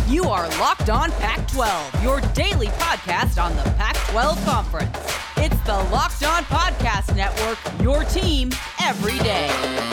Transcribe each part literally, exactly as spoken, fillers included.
You are Locked On Pac twelve, your daily podcast on the Pac twelve Conference. It's the Locked On Podcast Network, your team every day.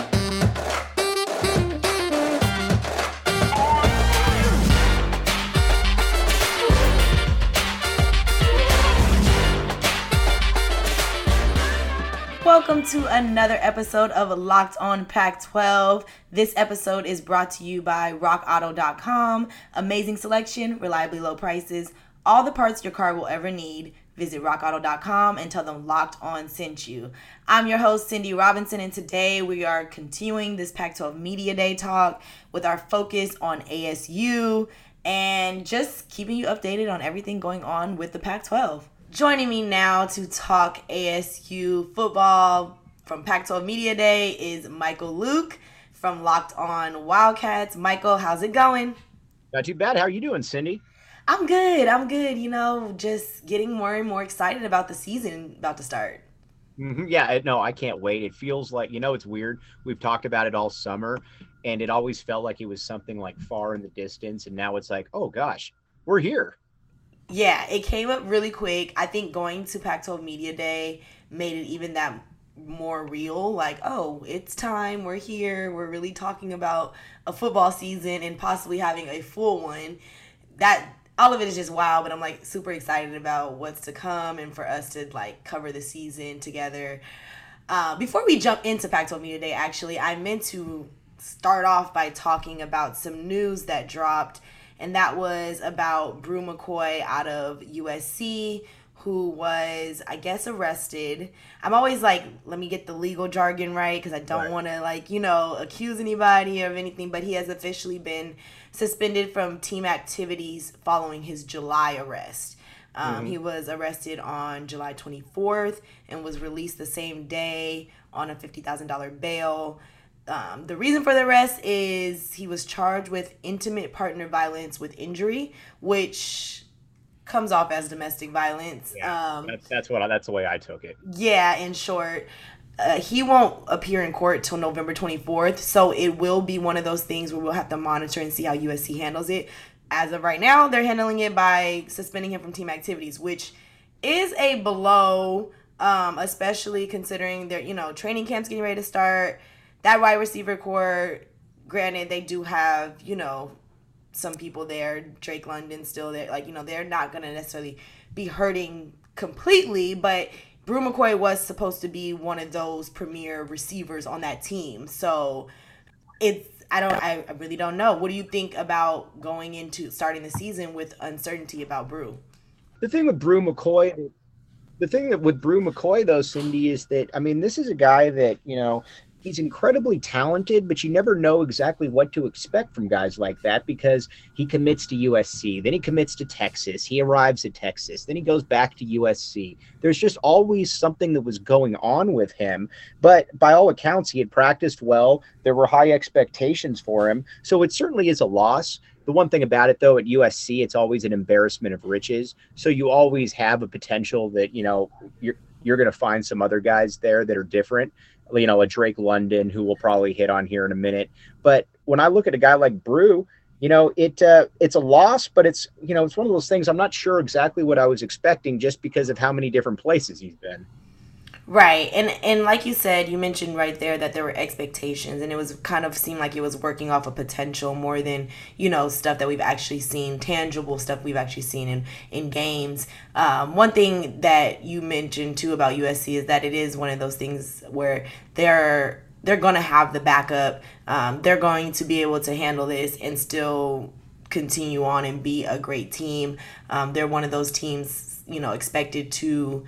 Welcome to another episode of Locked On Pac twelve. This episode is brought to you by rock auto dot com. Amazing selection, reliably low prices, all the parts your car will ever need. Visit rock auto dot com and tell them Locked On sent you. I'm your host, Cindy Robinson, and today we are continuing this Pac twelve Media Day talk with our focus on A S U and just keeping you updated on everything going on with the Pac twelve. Joining me now to talk A S U football from Pac twelve Media Day is Michael Luke from Locked On Wildcats. Michael, how's it going? Not too bad. How are you doing, Cindy? I'm good. I'm good. You know, just getting more and more excited about the season about to start. Mm-hmm. Yeah, no, I can't wait. It feels like, you know, it's weird. We've talked about it all summer, and it always felt like it was something like far in the distance, and now it's like, oh gosh, we're here. Yeah, it came up really quick. I think going to Pac twelve Media Day made it even that more real. Like, oh, it's time. We're here. We're really talking about a football season and possibly having a full one. That all of it is just wild, but I'm like super excited about what's to come and for us to like cover the season together. Uh, before we jump into Pac twelve Media Day, actually, I meant to start off by talking about some news that dropped. And that was about Bru McCoy out of U S C, who was, I guess, arrested. I'm always like, let me get the legal jargon right, because I don't Right. want to, like, you know, accuse anybody of anything. But he has officially been suspended from team activities following his July arrest. Um, Mm-hmm. He was arrested on July twenty-fourth and was released the same day on a fifty thousand dollars bail. Um, the reason for the arrest is he was charged with intimate partner violence with injury, which comes off as domestic violence. Yeah, um, that's that's what I, that's the way I took it. yeah, in short, uh, he won't appear in court till November twenty-fourth, so it will be one of those things where we'll have to monitor and see how U S C handles it. As of right now, they're handling it by suspending him from team activities, which is a blow, um, especially considering their, you know, training camp's getting ready to start. That wide receiver core, granted, they do have, you know, some people there. Drake London still there. Like, you know, they're not going to necessarily be hurting completely, but Bru McCoy was supposed to be one of those premier receivers on that team. So it's, I don't, I, I really don't know. What do you think about going into starting the season with uncertainty about Bru? The thing with Bru McCoy, the thing that with Bru McCoy though, Cindy, is that, I mean, this is a guy that, you know, he's incredibly talented, but you never know exactly what to expect from guys like that because he commits to U S C, then he commits to Texas, he arrives at Texas, then he goes back to U S C. There's just always something that was going on with him, but by all accounts, he had practiced well. There were high expectations for him, so it certainly is a loss. The one thing about it, though, at U S C, it's always an embarrassment of riches, so you always have a potential that, you know, you're, you're going to find some other guys there that are different. You know, a Drake London, who we'll probably hit on here in a minute. But when I look at a guy like Bru, you know, it uh, it's a loss, but it's, you know, it's one of those things I'm not sure exactly what I was expecting just because of how many different places he's been. Right. And and like you said, you mentioned right there that there were expectations, and it was kind of seemed like it was working off a potential more than, you know, stuff that we've actually seen, tangible stuff we've actually seen in, in games. Um, one thing that you mentioned too about U S C is that it is one of those things where they're they're going to have the backup. Um, they're going to be able to handle this and still continue on and be a great team. Um, they're one of those teams, you know, expected to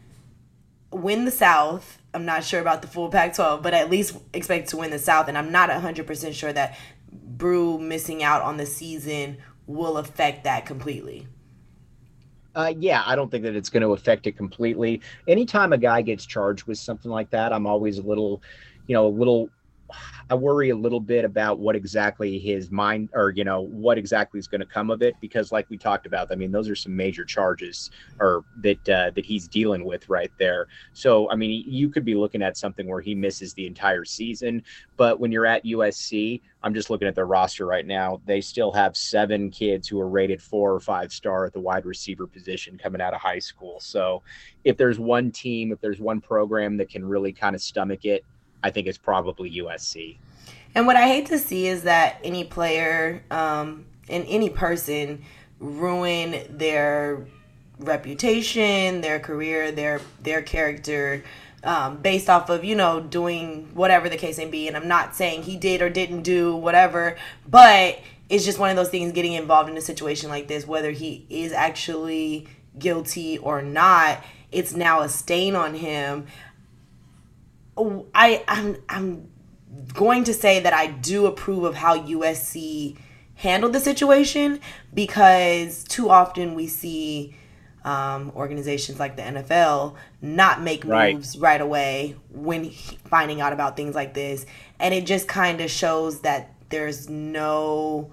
win the South. I'm not sure about the full Pac twelve, but at least expect to win the South. And I'm not one hundred percent sure that Bru missing out on the season will affect that completely. Uh, yeah, I don't think that it's going to affect it completely. Anytime a guy gets charged with something like that, I'm always a little, you know, a little I worry a little bit about what exactly his mind, or, you know, what exactly is going to come of it, because like we talked about, I mean, those are some major charges or that, uh, that he's dealing with right there. So, I mean, you could be looking at something where he misses the entire season, but when you're at U S C, I'm just looking at their roster right now. They still have seven kids who are rated four or five star at the wide receiver position coming out of high school. So if there's one team, if there's one program that can really kind of stomach it, I think it's probably U S C. And what I hate to see is that any player um, and any person ruin their reputation, their career, their their character um, based off of, you know, doing whatever the case may be. And I'm not saying he did or didn't do whatever, but it's just one of those things, getting involved in a situation like this, whether he is actually guilty or not, it's now a stain on him. I, I'm I'm going to say that I do approve of how U S C handled the situation, because too often we see um, organizations like the N F L not make moves right, right away when he, finding out about things like this. And it just kind of shows that there's no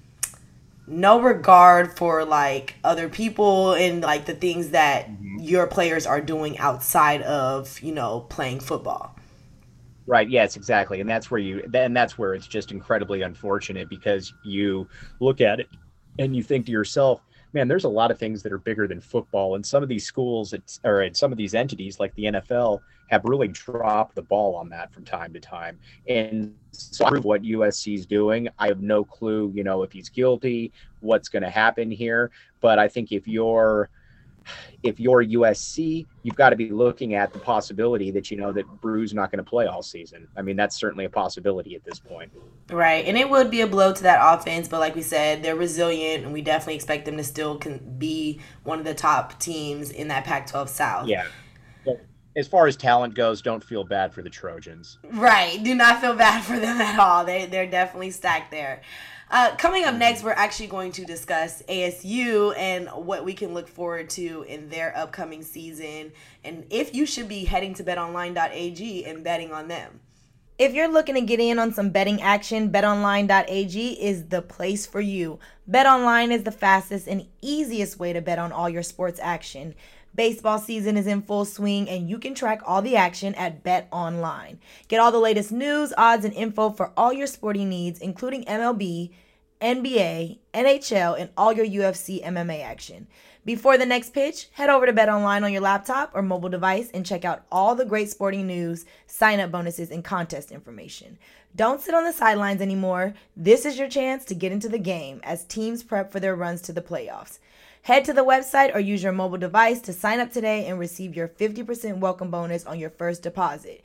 no regard for like other people and like the things that mm-hmm. your players are doing outside of, you know, playing football. Right. Yes, exactly. And that's where you, and that's where it's just incredibly unfortunate, because you look at it and you think to yourself, man, there's a lot of things that are bigger than football. And some of these schools, it's, or in some of these entities like the N F L, have really dropped the ball on that from time to time. And so what U S C is doing, I have no clue, you know, if he's guilty, what's going to happen here. But I think if you're, if you're U S C, you've got to be looking at the possibility that, you know, that Bru's not going to play all season. I mean, that's certainly a possibility at this point. Right. And it would be a blow to that offense. But like we said, they're resilient, and we definitely expect them to still can be one of the top teams in that Pac twelve South. Yeah. But as far as talent goes, don't feel bad for the Trojans. Right. Do not feel bad for them at all. They, they're definitely stacked there. Uh, coming up next, we're actually going to discuss A S U and what we can look forward to in their upcoming season, and if you should be heading to bet online dot a g and betting on them. If you're looking to get in on some betting action, bet online dot a g is the place for you. BetOnline is the fastest and easiest way to bet on all your sports action. Baseball season is in full swing, and you can track all the action at BetOnline. Get all the latest news, odds, and info for all your sporting needs, including M L B, N B A, N H L, and all your U F C M M A action. Before the next pitch, head over to BetOnline on your laptop or mobile device and check out all the great sporting news, sign-up bonuses, and contest information. Don't sit on the sidelines anymore. This is your chance to get into the game as teams prep for their runs to the playoffs. Head to the website or use your mobile device to sign up today and receive your fifty percent welcome bonus on your first deposit.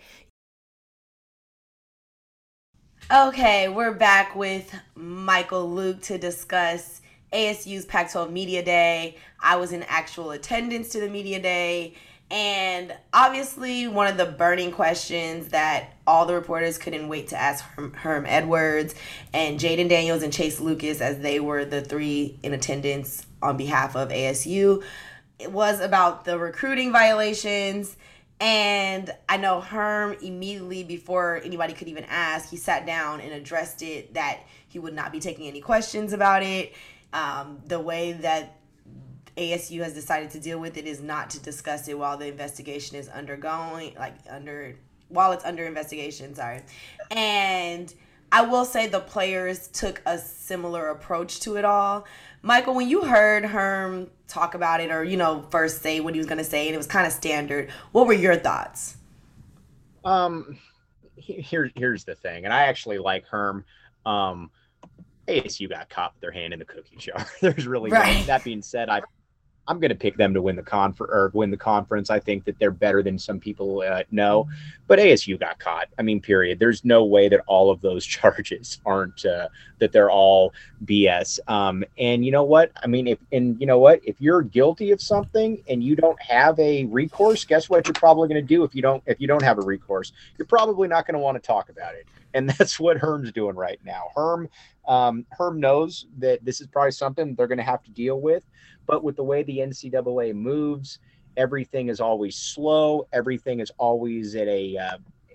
Okay, we're back with Michael Luke to discuss A S U's Pac twelve Media Day. I was in actual attendance to the Media Day, and obviously one of the burning questions that all the reporters couldn't wait to ask Herm, Herm Edwards and Jaden Daniels and Chase Lucas, as they were the three in attendance on behalf of A S U, it was about the recruiting violations. And I know Herm, immediately before anybody could even ask, he sat down and addressed it, that he would not be taking any questions about it. Um, the way that A S U has decided to deal with it is not to discuss it while the investigation is undergoing, like under, while it's under investigation, sorry. And I will say the players took a similar approach to it all. Michael, when you heard Herm talk about it, or, you know, first say what he was going to say, and it was kind of standard, what were your thoughts? Um, here, here's the thing, and I actually like Herm. Um, A S U got caught with their hand in the cookie jar. There's really right. no, that being said, I I'm going to pick them to win the confer or win the conference. I think that they're better than some people uh, know, but A S U got caught. I mean, period. There's no way that all of those charges aren't, uh, that they're all B S. Um, and you know what? I mean, if, and you know what, if you're guilty of something and you don't have a recourse, guess what you're probably going to do if you don't, if you don't have a recourse, you're probably not going to want to talk about it. And that's what Herm's doing right now. Herm, um, Herm knows that this is probably something they're going to have to deal with. But with the way the N C double A moves, everything is always slow. Everything is always at a uh,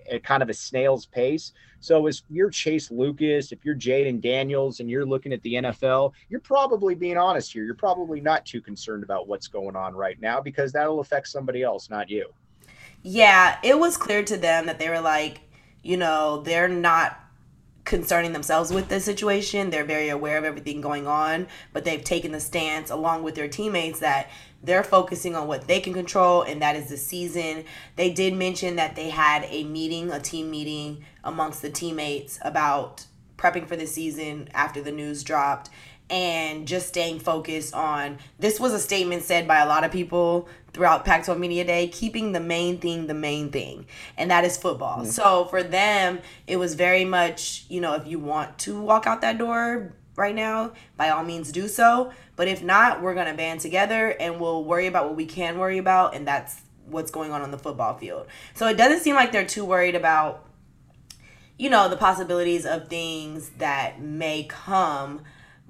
at kind of a snail's pace. So if you're Chase Lucas, if you're Jaden Daniels, and you're looking at the N F L, you're probably being honest here. You're probably not too concerned about what's going on right now because that'll affect somebody else, not you. Yeah, it was clear to them that they were like, you know, they're not concerning themselves with the situation. They're very aware of everything going on, but they've taken the stance along with their teammates that they're focusing on what they can control, and that is the season. They did mention that they had a meeting, a team meeting amongst the teammates about prepping for the season after the news dropped and just staying focused on, this was a statement said by a lot of people throughout Pac twelve Media Day, keeping the main thing the main thing, and that is football. Mm-hmm. So for them, it was very much, you know, if you want to walk out that door right now, by all means do so. But if not, we're going to band together and we'll worry about what we can worry about, and that's what's going on on the football field. So it doesn't seem like they're too worried about, you know, the possibilities of things that may come.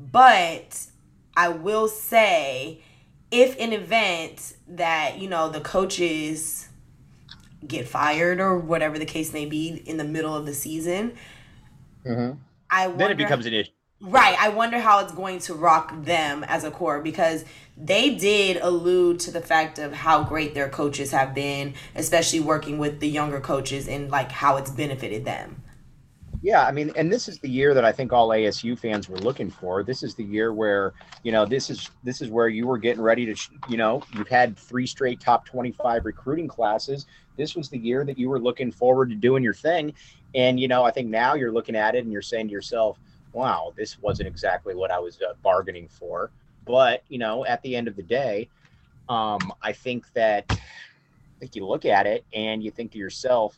But I will say, if an event that, you know, the coaches get fired or whatever the case may be in the middle of the season, mm-hmm. I wonder, then it becomes an issue. Right. I wonder how it's going to rock them as a core, because they did allude to the fact of how great their coaches have been, especially working with the younger coaches, and like how it's benefited them. Yeah, I mean, and this is the year that I think all A S U fans were looking for. This is the year where, you know, this is this is where you were getting ready to, you know, you've had three straight top twenty-five recruiting classes. This was the year that you were looking forward to doing your thing. And, you know, I think now you're looking at it and you're saying to yourself, wow, this wasn't exactly what I was uh, bargaining for. But, you know, at the end of the day, um, I think that I think you look at it and you think to yourself,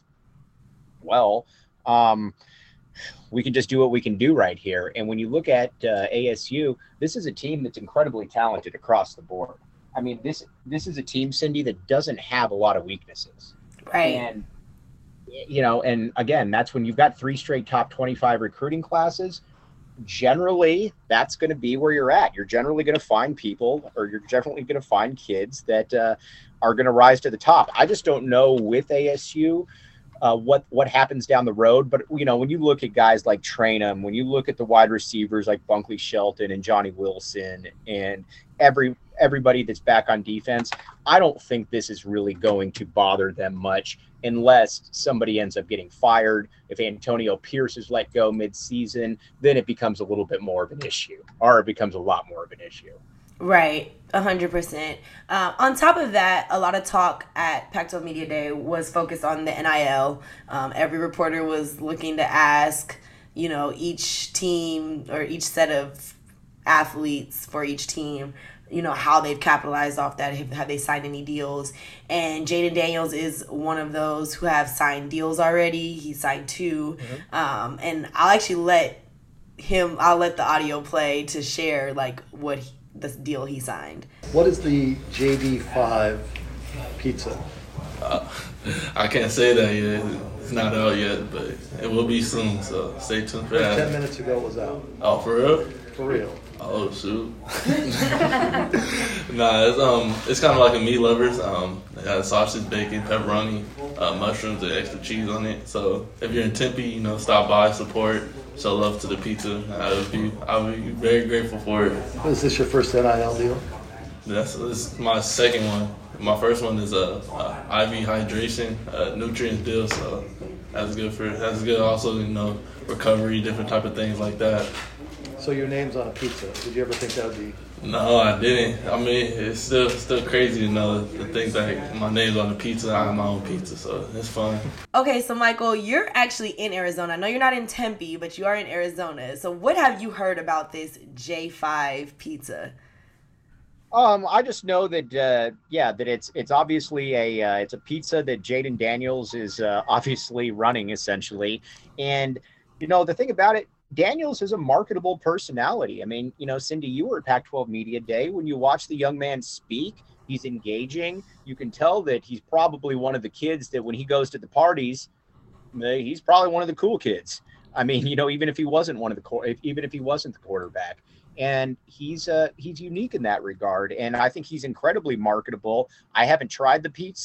well, um, we can just do what we can do right here. And when you look at uh, A S U, this is a team that's incredibly talented across the board. I mean, this this is a team, Cindy, that doesn't have a lot of weaknesses. Right. And, you know, and again, that's when you've got three straight top twenty-five recruiting classes. Generally, that's going to be where you're at. You're generally going to find people, or you're definitely going to find kids that uh, are going to rise to the top. I just don't know with A S U uh, what what happens down the road. But, you know, when you look at guys like Trainum, when you look at the wide receivers like Bunkley Shelton and Johnny Wilson and every everybody that's back on defense, I don't think this is really going to bother them much unless somebody ends up getting fired. If Antonio Pierce is let go mid-season, then it becomes a little bit more of an issue, or it becomes a lot more of an issue. Right, one hundred percent. Uh, on top of that, a lot of talk at Pac twelve Media Day was focused on the N I L. Um, every reporter was looking to ask, you know, each team or each set of athletes for each team, you know, how they've capitalized off that, have, have they signed any deals. And Jaden Daniels is one of those who have signed deals already. He signed two. Mm-hmm. Um, and I'll actually let him, I'll let the audio play to share, like, what he, the deal he signed. What is the J D five pizza? Uh, I can't say that yet. It's not out yet, but it will be soon, so stay tuned for that. Ten minutes ago it was out. Oh, for real? For real. Oh shoot! Nah, it's um, it's kind of like a meat lovers. Um, they got sausage, bacon, pepperoni, uh, mushrooms, and extra cheese on it. So if you're in Tempe, you know, stop by, support, show love to the pizza. I would be, I would be very grateful for it. Is this your first N I L deal? That's this is my second one. My first one is a, a I V hydration, uh, nutrients deal. So that's good for that's good. Also, you know, recovery, different type of things like that. So your name's on a pizza. Did you ever think that would be? No, I didn't. I mean, it's still still crazy to know to think that my name's on the pizza. I have my own pizza, so it's fun. Okay, so Michael, you're actually in Arizona. I know you're not in Tempe, but you are in Arizona. So what have you heard about this J five pizza? Um, I just know that, uh, yeah, that it's it's obviously a uh, it's a pizza that Jaden Daniels is uh, obviously running essentially, and you know the thing about it, Daniels is a marketable personality. I mean, you know, Cindy, you were at Pac twelve Media Day. When you watch the young man speak, he's engaging. You can tell that he's probably one of the kids that when he goes to the parties, he's probably one of the cool kids. I mean, you know, even if he wasn't one of the even if he wasn't the quarterback. And he's uh, he's unique in that regard. And I think he's incredibly marketable. I haven't tried the pizza,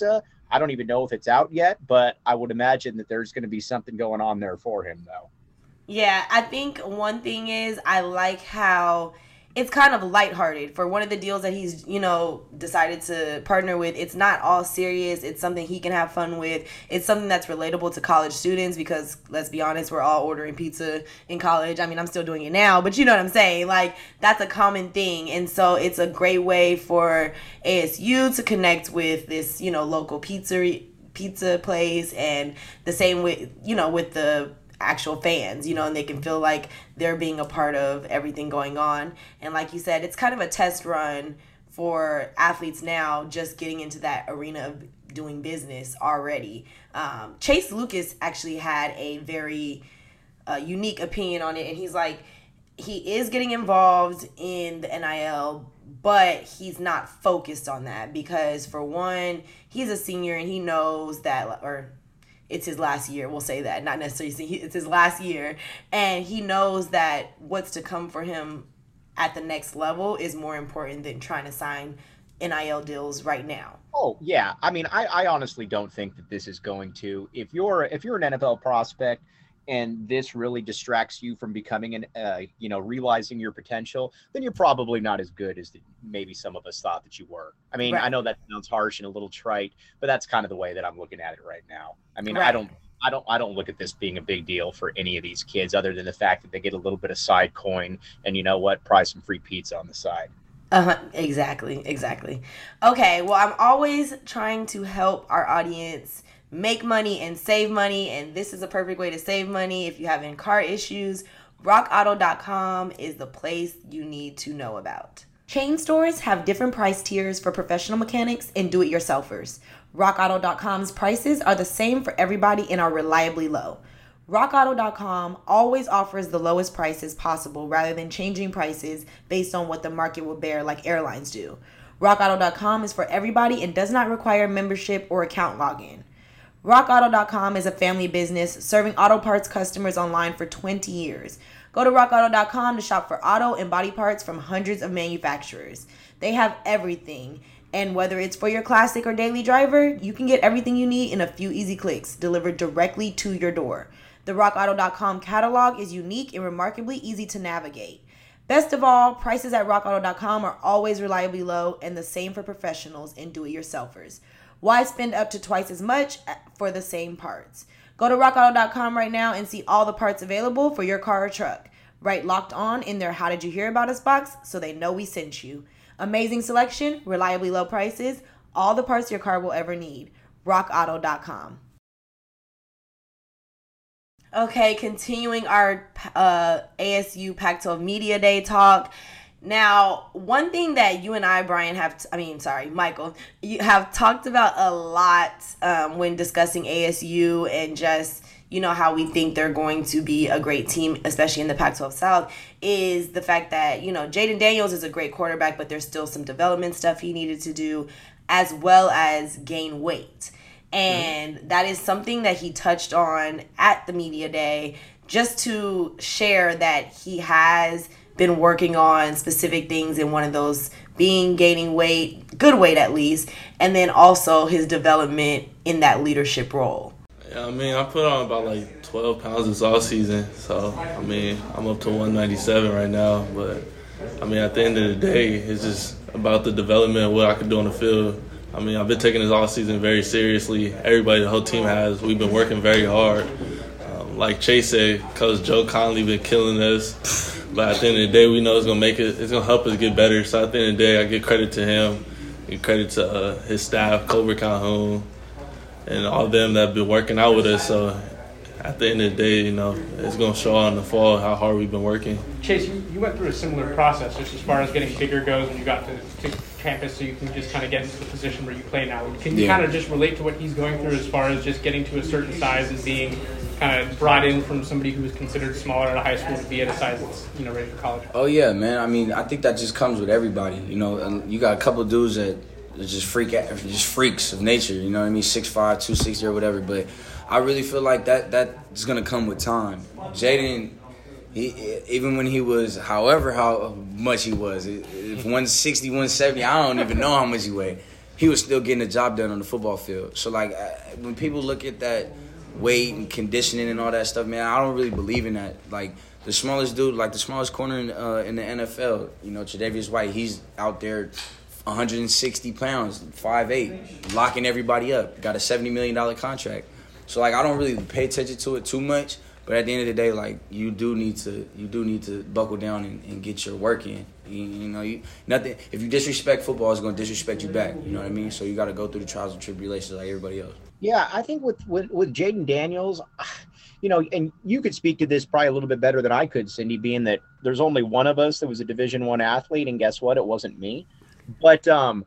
I don't even know if it's out yet, but I would imagine that there's going to be something going on there for him, though. Yeah, I think one thing is I like how it's kind of lighthearted for one of the deals that he's, you know, decided to partner with. It's not all serious. It's something he can have fun with. It's something that's relatable to college students because, let's be honest, we're all ordering pizza in college. I mean, I'm still doing it now, but you know what I'm saying? Like, that's a common thing. And so it's a great way for A S U to connect with this, you know, local pizza pizza place, and the same with, you know, with the actual fans, you know, and they can feel like they're being a part of everything going on. And like you said, it's kind of a test run for athletes now just getting into that arena of doing business already. Um, Chase Lucas actually had a very uh, unique opinion on it, and he's like, he is getting involved in the N I L, but he's not focused on that because, for one, he's a senior and he knows that, or it's his last year, we'll say that, not necessarily, it's his last year, and he knows that what's to come for him at the next level is more important than trying to sign N I L deals right now. Oh, yeah. I mean, I, I honestly don't think that this is going to, if you're if you're an N F L prospect and this really distracts you from becoming an, uh, you know, realizing your potential, then you're probably not as good as the, maybe some of us thought that you were. I mean, right. I know that sounds harsh and a little trite, but that's kind of the way that I'm looking at it right now. I mean, right. I don't, I don't, I don't look at this being a big deal for any of these kids, other than the fact that they get a little bit of side coin, and you know what, probably some free pizza on the side. Uh-huh. Exactly. Exactly. Okay. Well, I'm always trying to help our audience make money and save money, and this is a perfect way to save money. If you have any car issues, rock auto dot com is the place you need to know about. Chain stores have different price tiers for professional mechanics and do-it-yourselfers. rock auto dot com's prices are the same for everybody and are reliably low. rock auto dot com always offers the lowest prices possible rather than changing prices based on what the market will bear like airlines do. rock auto dot com is for everybody and does not require membership or account login. rock auto dot com is a family business serving auto parts customers online for twenty years. Go to rock auto dot com to shop for auto and body parts from hundreds of manufacturers. They have everything, and whether it's for your classic or daily driver, you can get everything you need in a few easy clicks delivered directly to your door. The rock auto dot com catalog is unique and remarkably easy to navigate. Best of all, prices at rock auto dot com are always reliably low, and the same for professionals and do-it-yourselfers. Why spend up to twice as much for the same parts? Go to rock auto dot com right now and see all the parts available for your car or truck. Write Locked On in their How Did You Hear About Us box so they know we sent you. Amazing selection, reliably low prices, all the parts your car will ever need. rock auto dot com. Okay, continuing our uh, A S U Pac twelve Media Day talk. Now, one thing that you and I, Brian, have, t- I mean, sorry, Michael, you have talked about a lot um, when discussing A S U and just, you know, how we think they're going to be a great team, especially in the Pac twelve South, is the fact that, you know, Jaden Daniels is a great quarterback, but there's still some development stuff he needed to do, as well as gain weight. And mm-hmm. that is something that he touched on at the media day, just to share that he has been working on specific things, in one of those being gaining weight, good weight at least, and then also his development in that leadership role. Yeah, I mean, I put on about like twelve pounds this off season, so I mean, I'm up to one ninety-seven right now, but I mean, at the end of the day, it's just about the development of what I can do on the field. I mean, I've been taking this off season very seriously. Everybody, the whole team has. We've been working very hard. Um, like Chase said, Coach Joe Conley been killing us. But at the end of the day, we know it's gonna make it. It's gonna help us get better. So at the end of the day, I give credit to him, give credit to uh, his staff, Cobra Calhoun, and all of them that have been working out with us. So at the end of the day, you know, it's gonna show on the fall how hard we've been working. Chase, you, you went through a similar process just as far as getting bigger goes when you got to, to campus, so you can just kind of get into the position where you play now. Can you yeah. kind of just relate to what he's going through as far as just getting to a certain size and being kind of brought in from somebody who was considered smaller at a high school to be at a size that's, you know, ready for college? Oh, yeah, man. I mean, I think that just comes with everybody, you know. And you got a couple of dudes that are just freak, just freaks of nature, you know what I mean, six five, two sixty or whatever. But I really feel like that that's going to come with time. Jaden, he, even when he was, however how much he was, if one sixty, one seventy, I don't even know how much he weighed. he was still getting the job done on the football field. So, like, when people look at that weight and conditioning and all that stuff, man, I don't really believe in that. Like, the smallest dude, like the smallest corner in, uh, in the N F L, you know, Tre'Davious White, he's out there one hundred sixty pounds, five eight, locking everybody up. Got a seventy million dollars contract. So, like, I don't really pay attention to it too much. But at the end of the day, like, you do need to you do need to buckle down and, and get your work in. You, you know, you nothing. If you disrespect football, it's going to disrespect you back. You know what I mean? So you got to go through the trials and tribulations like everybody else. Yeah, I think with with, with Jayden Daniels, you know, and you could speak to this probably a little bit better than I could, Cindy, being that there's only one of us that was a Division One athlete, and guess what? It wasn't me. But um,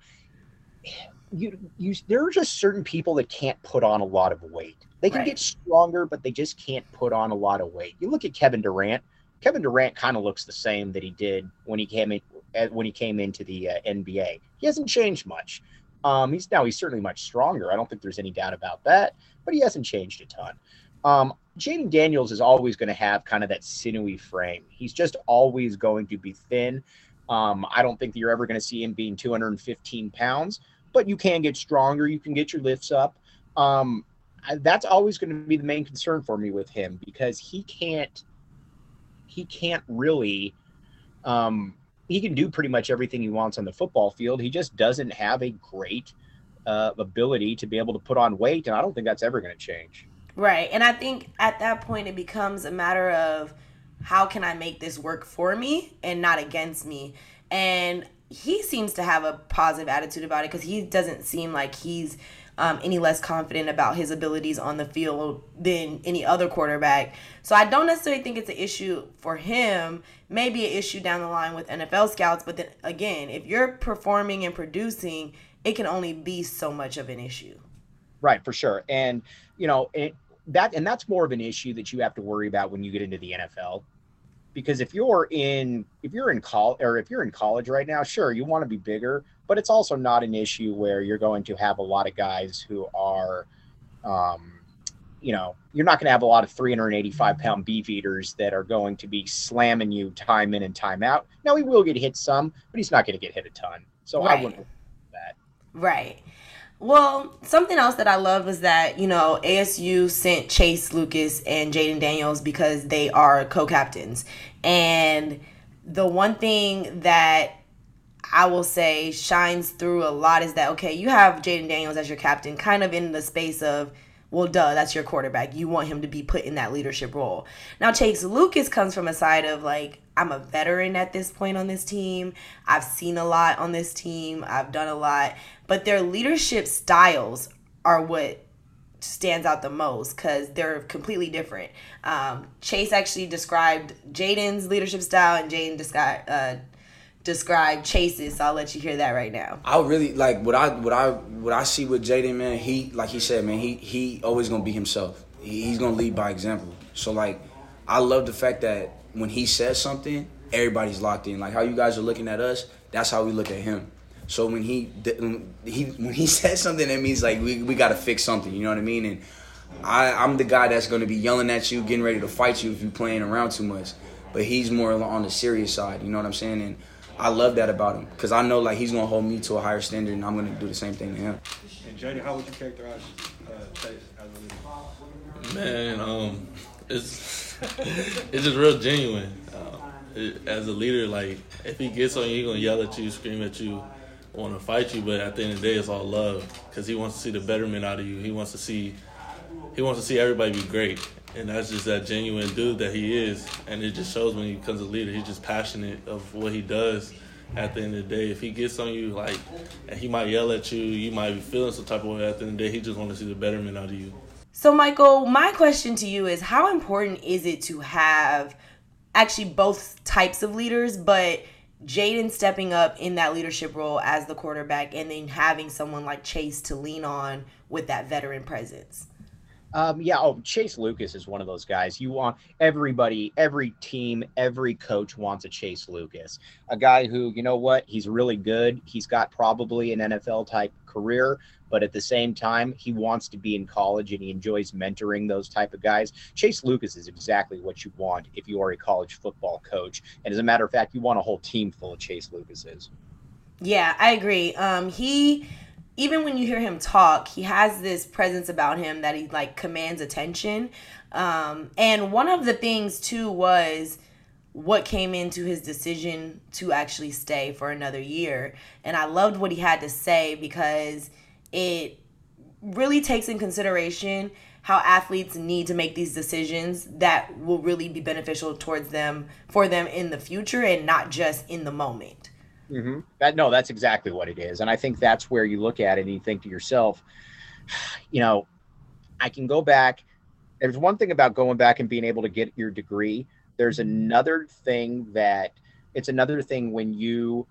you you there are just certain people that can't put on a lot of weight. They can right. get stronger, but they just can't put on a lot of weight. You look at Kevin Durant. Kevin Durant kind of looks the same that he did when he came in when he came into the uh, N B A. He hasn't changed much. Um, he's now he's certainly much stronger. I don't think there's any doubt about that, but he hasn't changed a ton. Um, Jayden Daniels is always going to have kind of that sinewy frame. He's just always going to be thin. Um, I don't think that you're ever going to see him being two hundred fifteen pounds, but you can get stronger. You can get your lifts up. Um, that's always going to be the main concern for me with him, because he can't, he can't really, um, he can do pretty much everything he wants on the football field. He just doesn't have a great uh, ability to be able to put on weight. And I don't think that's ever going to change. Right. And I think at that point, it becomes a matter of how can I make this work for me and not against me? And he seems to have a positive attitude about it, because he doesn't seem like he's Um, any less confident about his abilities on the field than any other quarterback. So I don't necessarily think it's an issue for him. Maybe an issue down the line with N F L scouts. But then again, if you're performing and producing, it can only be so much of an issue. Right, for sure. And, you know, it, that and that's more of an issue that you have to worry about when you get into the N F L. Because if you're in if you're in college or if you're in college right now, sure, you want to be bigger, but it's also not an issue where you're going to have a lot of guys who are, um, you know, you're not going to have a lot of three hundred eighty-five pound beef eaters that are going to be slamming you time in and time out. Now, he will get hit some, but he's not going to get hit a ton. So right. I wouldn't do that. Right. Well, something else that I love was that, you know, A S U sent Chase Lucas and Jayden Daniels because they are co-captains. And the one thing that I will say shines through a lot is that, okay, you have Jayden Daniels as your captain, kind of in the space of, well, duh, that's your quarterback. You want him to be put in that leadership role. Now, Chase Lucas comes from a side of, like, I'm a veteran at this point on this team. I've seen a lot on this team. I've done a lot. But their leadership styles are what stands out the most, because they're completely different. Um, Chase actually described Jayden's leadership style, and Jayden described uh, described Chase's. So I'll let you hear that right now. I really like what I what I what I see with Jayden, man. He like he said, man. He he always gonna be himself. He, he's gonna lead by example. So like, I love the fact that when he says something, everybody's locked in. Like how you guys are looking at us, that's how we look at him. So when he he when he says something, that means like we, we got to fix something. You know what I mean? And I, I'm the guy that's going to be yelling at you, getting ready to fight you if you're playing around too much. But he's more on the serious side. You know what I'm saying? And I love that about him, because I know like he's going to hold me to a higher standard, and I'm going to do the same thing to him. And Jayden, how would you characterize uh, Chase as a leader? Man, um, it's it's just real genuine. Um, it, as a leader, like if he gets on you, he's going to yell at you, scream at you, want to fight you, but at the end of the day, it's all love, because he wants to see the betterment out of you. He wants to see, he wants to see everybody be great, and that's just that genuine dude that he is. And it just shows when he becomes a leader. He's just passionate of what he does. At the end of the day, if he gets on you, like, and he might yell at you, you might be feeling some type of way. At the end of the day, he just wants to see the betterment out of you. So, Michael, my question to you is, how important is it to have actually both types of leaders, but Jayden stepping up in that leadership role as the quarterback, and then having someone like Chase to lean on with that veteran presence? Um, yeah, oh, Chase Lucas is one of those guys. You want everybody, every team, every coach wants a Chase Lucas, a guy who, you know what, he's really good. He's got probably an N F L-type career, but at the same time, he wants to be in college, and he enjoys mentoring those type of guys. Chase Lucas is exactly what you want if you are a college football coach. And as a matter of fact, you want a whole team full of Chase Lucases. Yeah, I agree. Um, he... even when you hear him talk, he has this presence about him that he like commands attention. Um, and one of the things too was what came into his decision to actually stay for another year. And I loved what he had to say because it really takes in consideration how athletes need to make these decisions that will really be beneficial towards them, for them in the future and not just in the moment. Mm-hmm. That, no, that's exactly what it is. And I think that's where you look at it and you think to yourself, you know, I can go back. There's one thing about going back and being able to get your degree. There's another thing that it's another thing when you,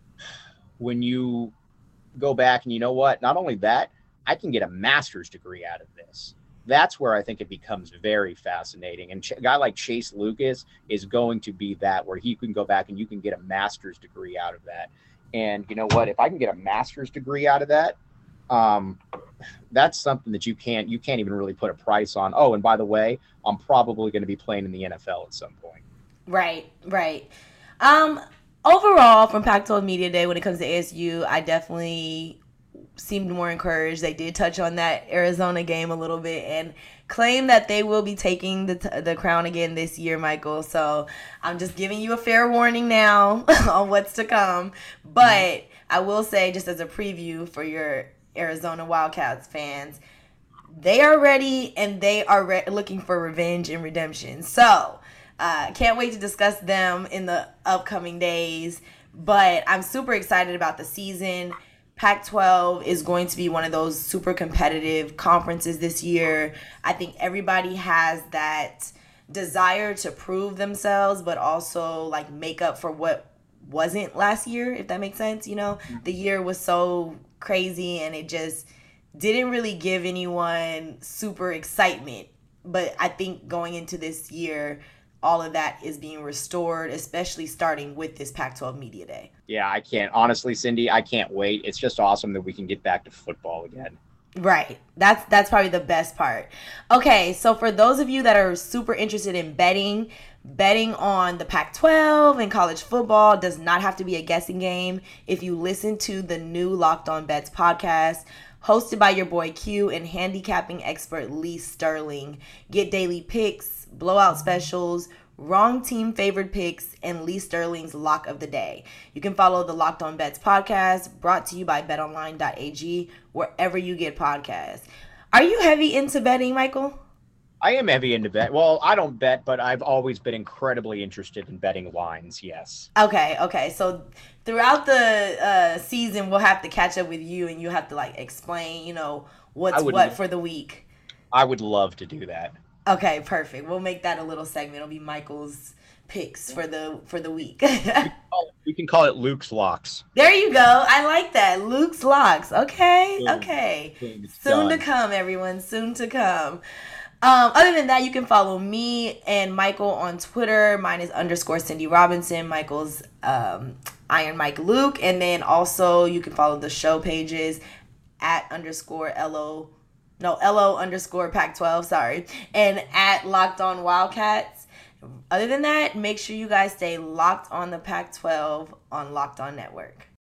when you go back and you know what, not only that, I can get a master's degree out of this. That's where I think it becomes very fascinating. And a guy like Chase Lucas is going to be that, where he can go back and you can get a master's degree out of that. And you know what, if I can get a master's degree out of that, um, that's something that you can't, you can't even really put a price on. Oh, and by the way, I'm probably going to be playing in the N F L at some point. Right, right. Um, overall, from Pac twelve Media Day, when it comes to A S U, I definitely seemed more encouraged. They did touch on that Arizona game a little bit and claim that they will be taking the t- the crown again this year, Michael. So I'm just giving you a fair warning now on what's to come. But mm-hmm. I will say, just as a preview for your Arizona Wildcats fans, they are ready and they are re- looking for revenge and redemption. So uh, can't wait to discuss them in the upcoming days. But I'm super excited about the season. Pac twelve is going to be one of those super competitive conferences this year. I think everybody has that desire to prove themselves, but also like make up for what wasn't last year, if that makes sense. You know, the year was so crazy and it just didn't really give anyone super excitement. But I think going into this year, all of that is being restored, especially starting with this Pac twelve Media Day. Yeah, I can't. Honestly, Cindy, I can't wait. It's just awesome that we can get back to football again. Right. That's that's probably the best part. Okay, so for those of you that are super interested in betting, betting on the Pac twelve and college football does not have to be a guessing game. If you listen to the new Locked On Bets podcast, hosted by your boy Q and handicapping expert Lee Sterling, get daily picks, blowout specials, wrong team favored picks, and Lee Sterling's lock of the day. You can follow the Locked On Bets podcast, brought to you by bet online dot a g, wherever you get podcasts. Are you heavy into betting, Michael? I am heavy into bet. Well, I don't bet, but I've always been incredibly interested in betting lines, yes. Okay, okay. So throughout the uh, season, we'll have to catch up with you, and you have to, like, explain, you know, what's would, what for the week. I would love to do that. Okay, perfect. We'll make that a little segment. It'll be Michael's picks for the for the week. we, can it, we can call it Luke's Locks. There you go. I like that. Luke's Locks. Okay, Boom. okay. Boom. Soon Done. to come, everyone. Soon to come. Um, other than that, you can follow me and Michael on Twitter. Mine is underscore Cindy Robinson. Michael's um, Iron Mike Luke. And then also you can follow the show pages at underscore LO. No, LO underscore Pac twelve, sorry. And at Locked On Wildcats. Other than that, make sure you guys stay locked on the Pac twelve on Locked On Network.